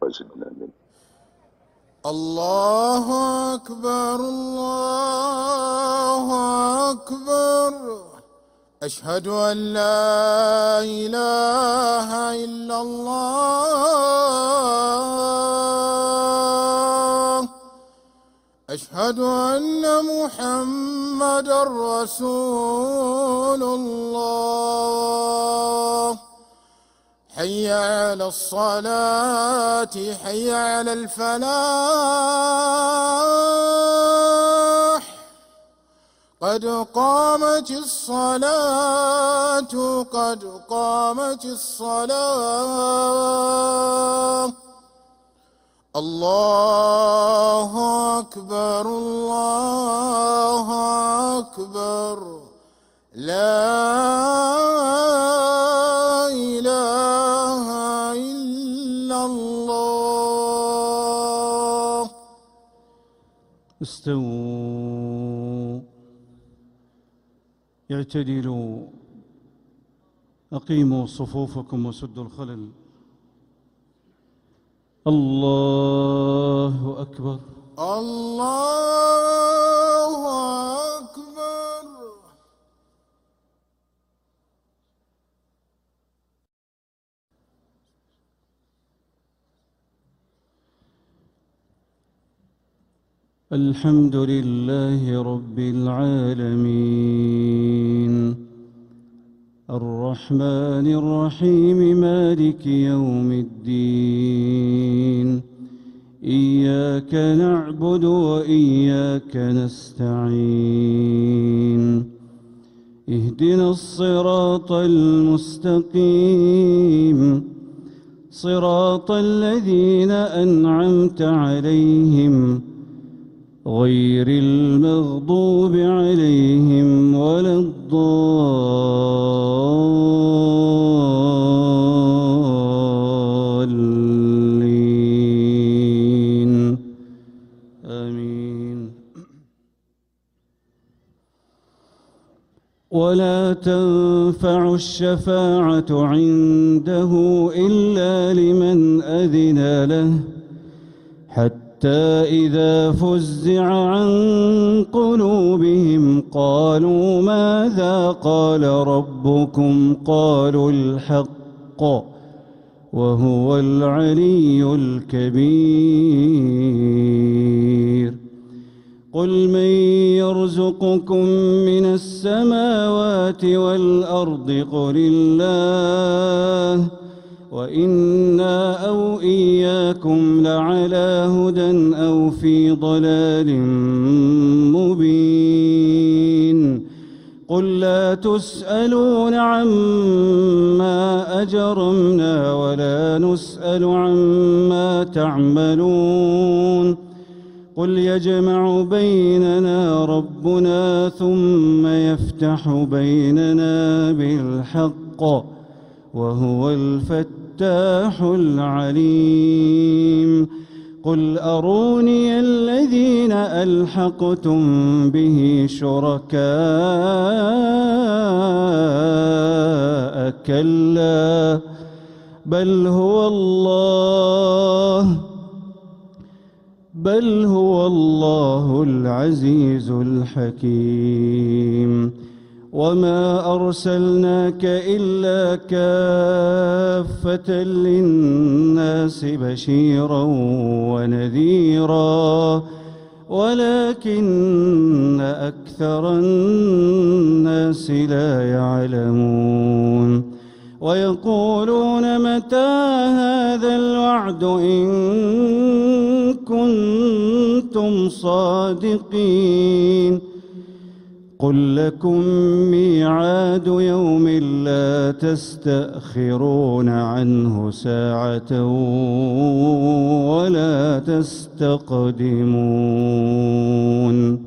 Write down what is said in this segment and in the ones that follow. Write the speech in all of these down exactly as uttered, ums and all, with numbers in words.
وزدنا منه. الله أكبر الله أكبر. أشهد أن لا إله إلا الله. أشهد أن محمدًا رسول الله. حي على الصلاة حي على الفلاح. قد قامت الصلاة قد قامت الصلاة. الله أكبر الله أكبر. لا إله إلا الله. استووا، اعتدلوا، أقيموا صفوفكم وسدوا الخلل. الله أكبر الله أكبر. الحمد لله رب العالمين، الرحمن الرحيم، مالك يوم الدين. إياك نعبد وإياك نستعين. اهدنا الصراط المستقيم، صراط الذين أنعمت عليهم غير المغضوب عليهم ولا الضالين. آمين. ولا تنفع الشفاعة عنده إلا لمن أذن له، حتى إذا فزع عن قلوبهم قالوا ماذا قال ربكم؟ قالوا الحق وهو العلي الكبير. قل من يرزقكم من السماوات والأرض؟ قل الله، وإنا أو إياكم لعلى هدى أو في ضلال مبين. قل لا تسألون عما أجرمنا ولا نسأل عما تعملون. قل يجمع بيننا ربنا ثم يفتح بيننا بالحق وهو الفتاح العليم. قل أروني الذين ألحقتم به شركاء، كلا بل هو الله بل هو الله العزيز الحكيم. وما أرسلناك إلا كافة للناس بشيرا ونذيرا ولكن أكثر الناس لا يعلمون. ويقولون متى هذا الوعد إن كنتم صادقين. قل لكم ميعاد يوم لا تستأخرون عنه ساعة ولا تستقدمون.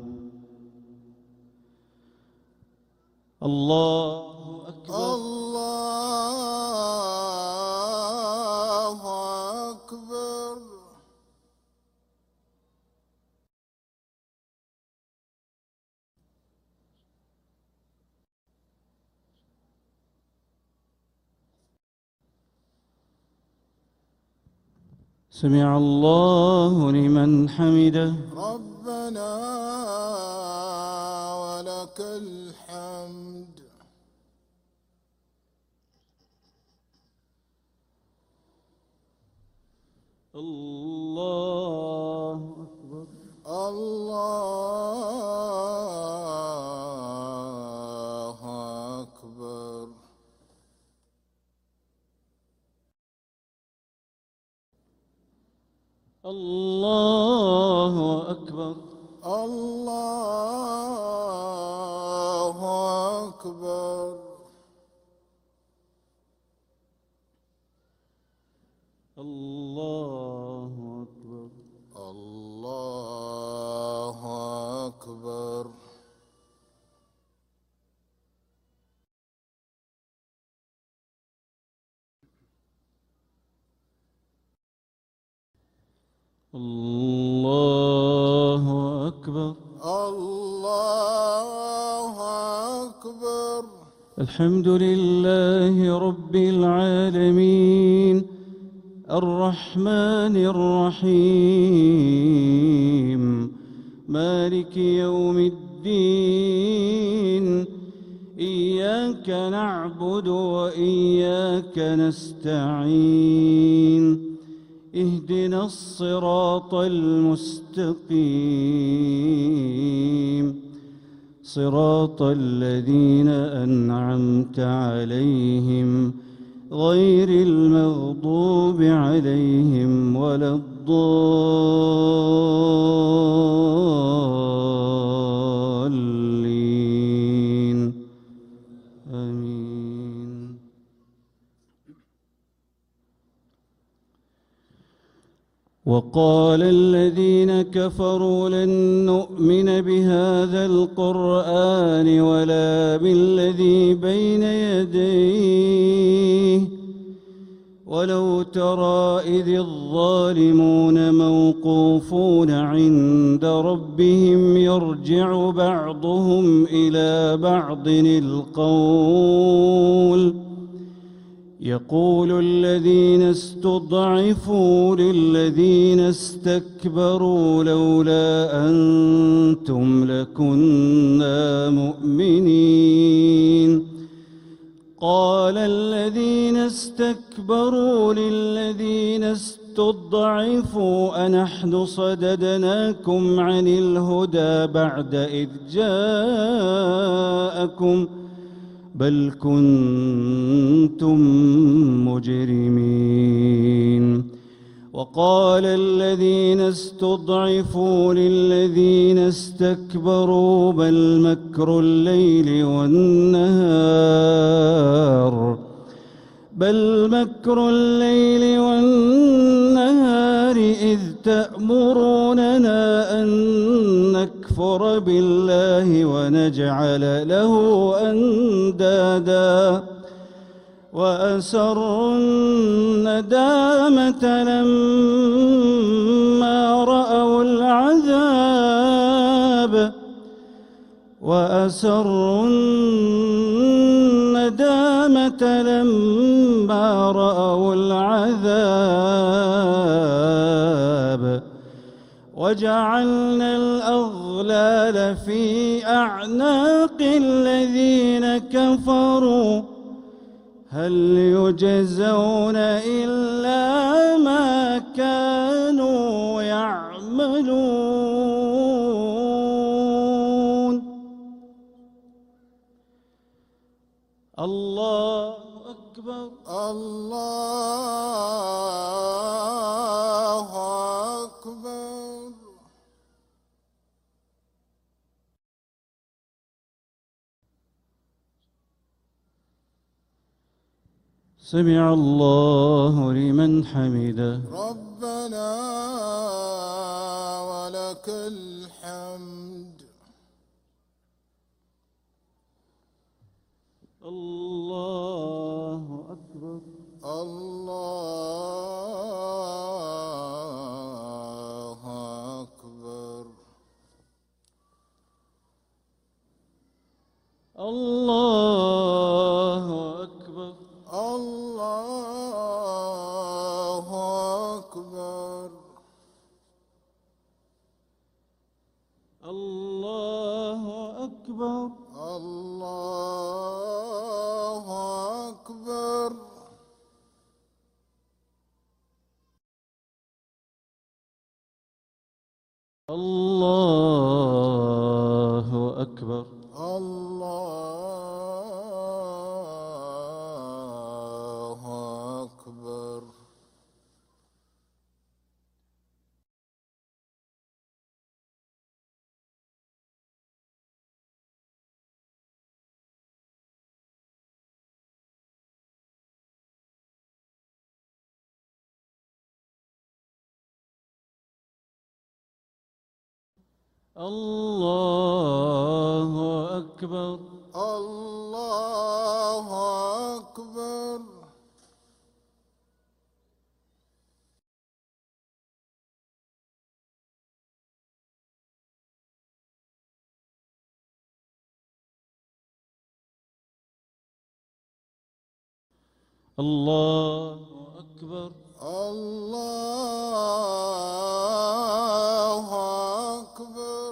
الله أكبر الله أكبر. سمع الله لمن حمده. ربنا ولك الحمد. الله أكبر. الله أكبر. الله أكبر. الله أكبر. الله أكبر. الله أكبر. الله أكبر. الله أكبر. الحمد لله رب العالمين الرحمن الرحيم مالك يوم الدين إياك نعبد وإياك نستعين اهدنا الصراط المستقيم صراط الذين أنعمت عليهم غير المغضوب عليهم ولا الضالين آمين. وقال الذين كفروا لن نؤمن بهذا القرآن ولا بالذي بين يديه ولو ترى إذ الظالمون موقوفون عند ربهم يرجع بعضهم إلى بعض القول يقول الذين استضعفوا للذين استكبروا لولا أنتم لكنا مؤمنين قال الذين استكبروا للذين استضعفوا أنحن صددناكم عن الهدى بعد إذ جاءكم بل كنتم مجرمين وقال الذين استضعفوا للذين استكبروا بل مكر الليل والنهار بل مكر الليل والنهار إذ تأمروننا أن نكفر بالله ونجعل له أندادا وأسروا الندامة لما رأوا العذاب وأسروا الندامة لما رأوا العذاب وجعلنا الأغلال في أعناق الذين كفروا هل يجزون إلا ما كانوا يعملون. الله أكبر. الله أكبر. سمع الله لمن حمده. ربنا ولك الحمد. الله أكبر. الله أكبر. الله أكبر. الله أكبر. الله أكبر. الله أكبر. الله أكبر. الله أكبر. الله أكبر. الله أكبر. الله أكبر. الله أكبر.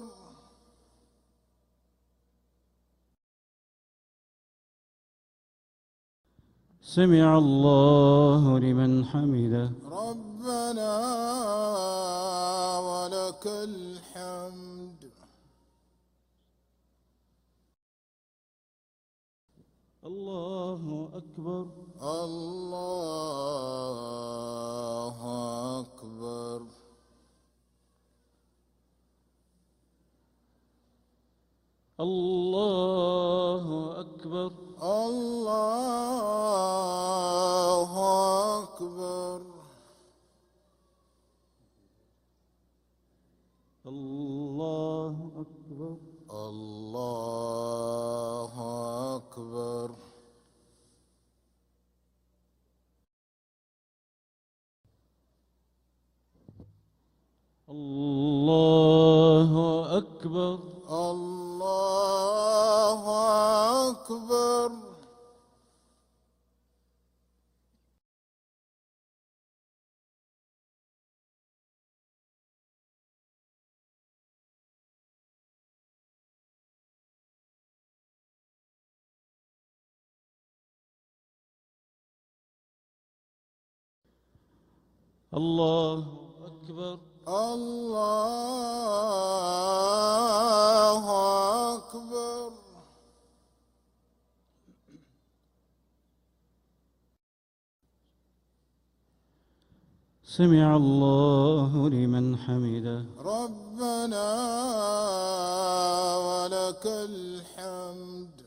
سمع الله لمن حمده. ربنا ولك الحمد. الله أكبر. الله أكبر. الله أكبر. الله أكبر. الله أكبر. الله أكبر. الله أكبر. الله أكبر. الله أكبر. الله أكبر. سمع الله لمن حمده. ربنا ولك الحمد.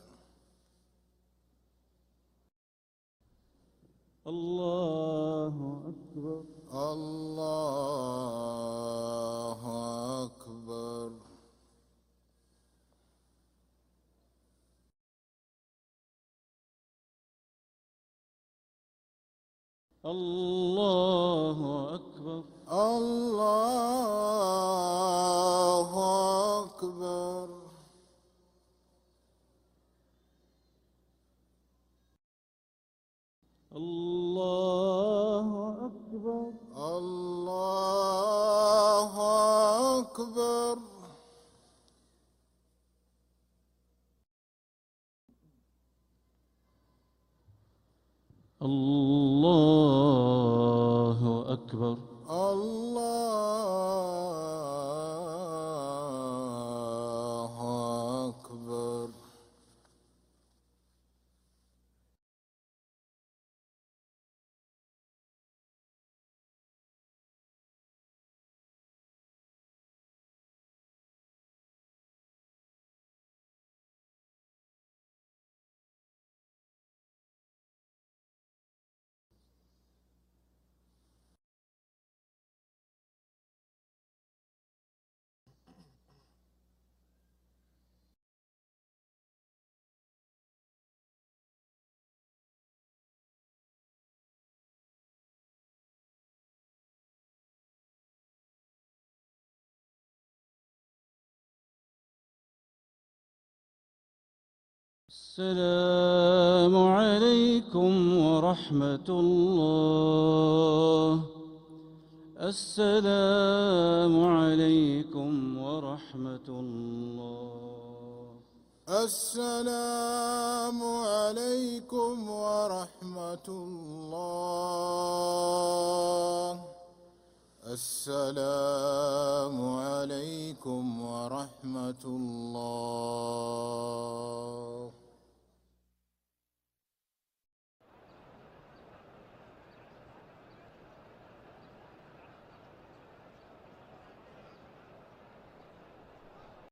الله أكبر. الله أكبر. الله أكبر. الله أكبر. الله أكبر. الله أكبر. الله أكبر. الله أكبر. السلام عليكم ورحمة الله. السلام عليكم ورحمة الله. السلام عليكم ورحمة الله. السلام عليكم ورحمة الله.